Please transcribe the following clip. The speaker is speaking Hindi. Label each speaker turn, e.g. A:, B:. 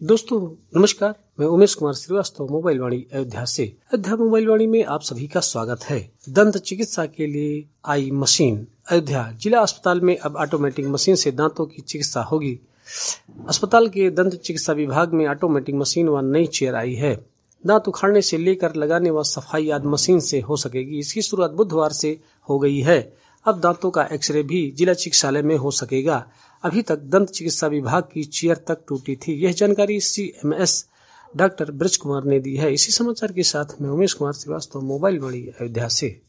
A: दोस्तों नमस्कार, मैं उमेश कुमार श्रीवास्तव मोबाइल वाणी अयोध्या से। अयोध्या मोबाइल वाणी में आप सभी का स्वागत है। दंत चिकित्सा के लिए आई मशीन। अयोध्या जिला अस्पताल में अब ऑटोमेटिक मशीन से दांतों की चिकित्सा होगी। अस्पताल के दंत चिकित्सा विभाग में ऑटोमेटिक मशीन व नई चेयर आई है। दांत उखाड़ने से लेकर लगाने व सफाई आदि मशीन से हो सकेगी। इसकी शुरुआत बुधवार से हो गई है। अब दांतों का एक्सरे भी जिला चिकित्सालय में हो सकेगा। अभी तक दंत चिकित्सा विभाग की चेयर तक टूटी थी। यह जानकारी CMS डॉक्टर ब्रज कुमार ने दी है। इसी समाचार के साथ मैं उमेश कुमार श्रीवास्तव मोबाइल वाणी अयोध्या से।